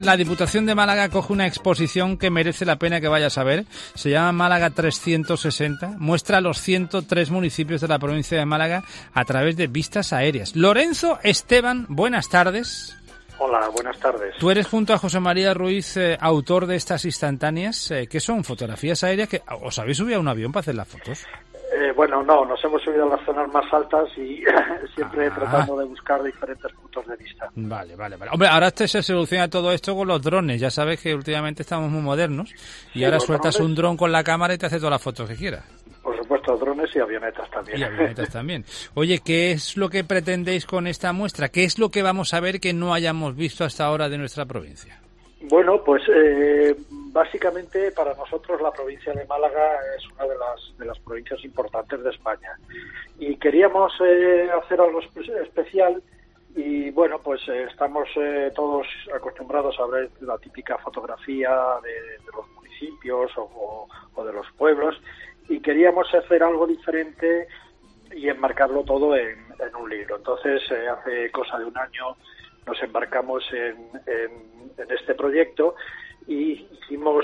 La Diputación de Málaga acoge una exposición que merece la pena que vayas a ver. Se llama Málaga 360. Muestra los 103 municipios de la provincia de Málaga a través de vistas aéreas. Lorenzo Esteban, buenas tardes. Hola, buenas tardes. Tú eres, junto a José María Ruiz, autor de estas instantáneas. ¿Qué son? ¿Fotografías aéreas? Que ¿os habéis subido a un avión para hacer las fotos? Bueno, no, nos hemos subido a las zonas más altas y siempre tratando de buscar diferentes puntos de vista. Vale. Hombre, ahora se soluciona todo esto con los drones. Ya sabes que últimamente estamos muy modernos y sí, ahora sueltas un dron con la cámara y te hace todas las fotos que quieras. Por supuesto, drones y avionetas también. Oye, ¿qué es lo que pretendéis con esta muestra? ¿Qué es lo que vamos a ver que no hayamos visto hasta ahora de nuestra provincia? Bueno, pues básicamente para nosotros la provincia de Málaga es una de las provincias importantes de España y queríamos hacer algo especial y bueno, pues estamos todos acostumbrados a ver la típica fotografía de los municipios o de los pueblos y queríamos hacer algo diferente y enmarcarlo todo en un libro. Entonces, hace cosa de un año nos embarcamos en este proyecto y hicimos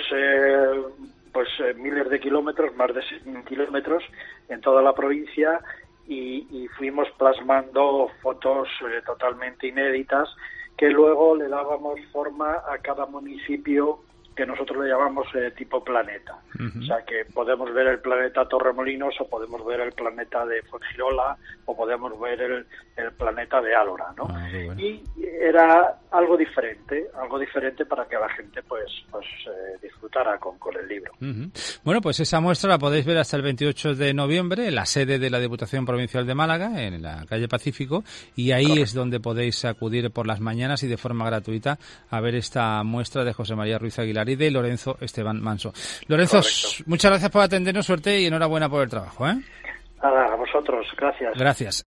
miles de kilómetros, más de 6.000 kilómetros en toda la provincia y fuimos plasmando fotos totalmente inéditas que luego le dábamos forma a cada municipio que nosotros le llamamos tipo planeta. Uh-huh. O sea, que podemos ver el planeta Torremolinos o podemos ver el planeta de Fuengirola o podemos ver el planeta de Álora, ¿no? Bueno. Y era algo diferente para que la gente pues disfrutara con el libro. Uh-huh. Bueno, pues esa muestra la podéis ver hasta el 28 de noviembre en la sede de la Diputación Provincial de Málaga, en la calle Pacífico, y ahí Correcto. Es donde podéis acudir por las mañanas y de forma gratuita a ver esta muestra de José María Ruiz Aguilar y de Lorenzo Esteban Manso. Lorenzo, Correcto. Muchas gracias por atendernos, suerte y enhorabuena por el trabajo, ¿eh? Nada, a vosotros, gracias. Gracias.